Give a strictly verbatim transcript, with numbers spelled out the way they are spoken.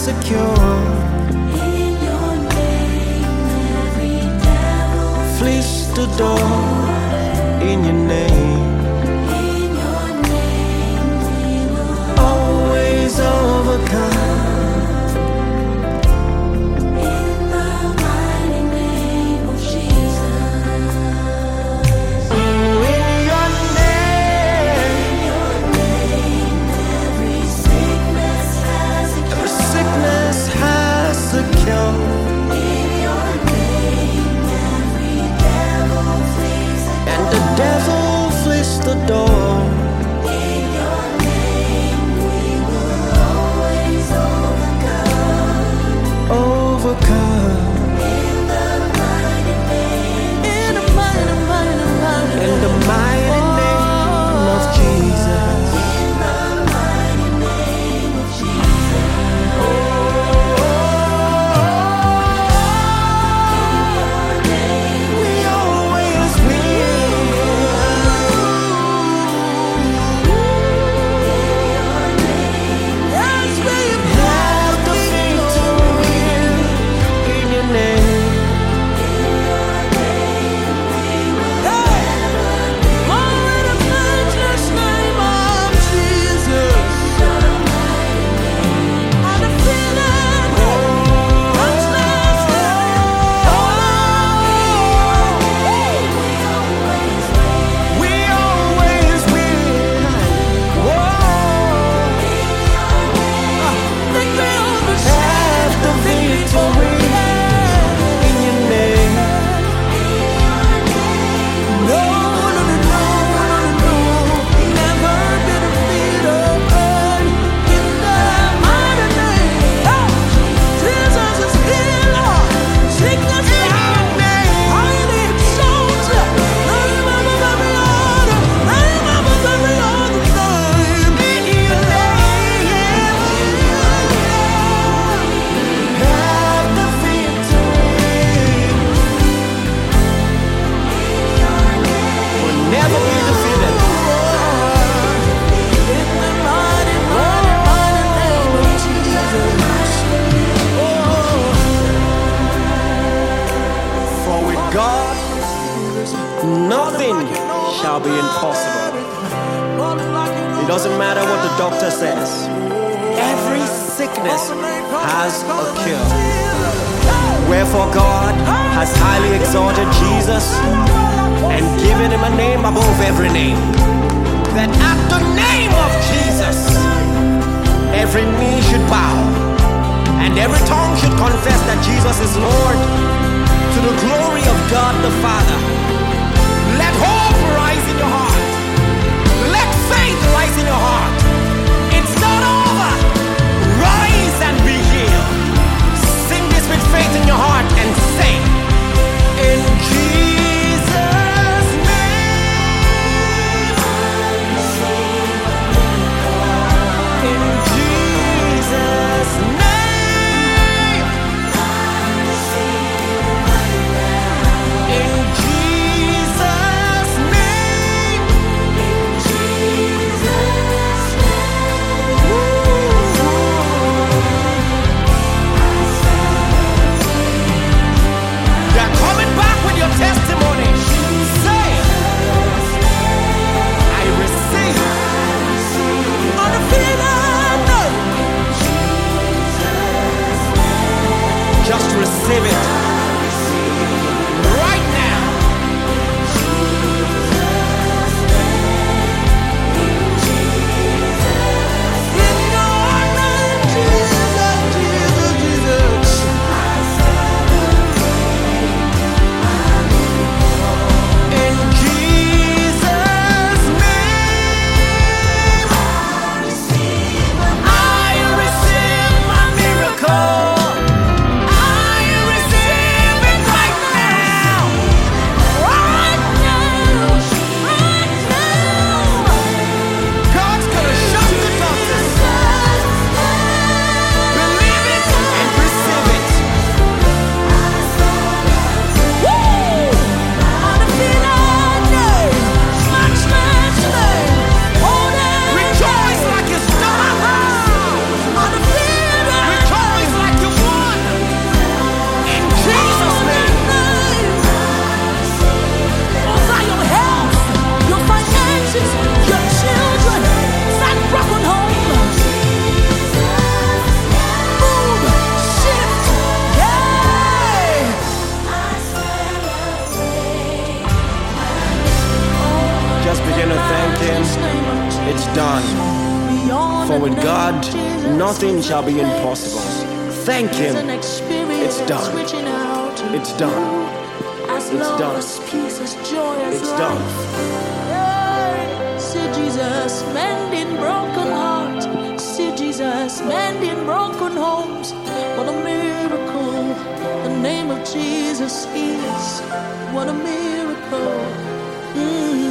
secure. In your name, every devil Fleece the door. In your name, in your name we will always overcome. in the mighty name of Jesus. Oh, in your name, In your name, every sickness has a every cure. sickness has a cure. In your name, every devil flees. And the devil flees the door. In your name, we will always overcome. Overcome. In the mighty name, In the mighty, mighty, mighty, in the mighty name of Jesus. in the mighty name of Jesus. We always win. Yes, we have the victory in your name. More in the matchless name of Jesus. And the feeling matchless. We always win. Whoa. Have the victory in your name. No, no, no, no, no, no. Never been defeated in the mighty name. Jesus is healer. Sickness in your name. Highly exalted. Name above every other. Name above every other name. In your name. Have the victory. Will never be defeated. In the mighty, mighty, mighty name of Jesus. For with God, nothing shall be impossible. It doesn't matter what the doctor says. Every sickness has a cure. Wherefore God has highly exalted Jesus and given him a name above every name. That at the name of Jesus, every knee should bow and every tongue should confess that Jesus is Lord, to the glory of God the Father. Let hope rise in your heart. Let faith rise in your heart. It's not over. Rise and be healed. Sing this with faith in your heart and say, in Jesus' name. In Jesus' name. In Jesus' name. Jesus' God, nothing shall be impossible. Thank Him. It's done. It's done. It's done. It's done. See Jesus mending broken hearts. See Jesus mending broken homes. What a miracle the name of Jesus is. What a miracle. Mm.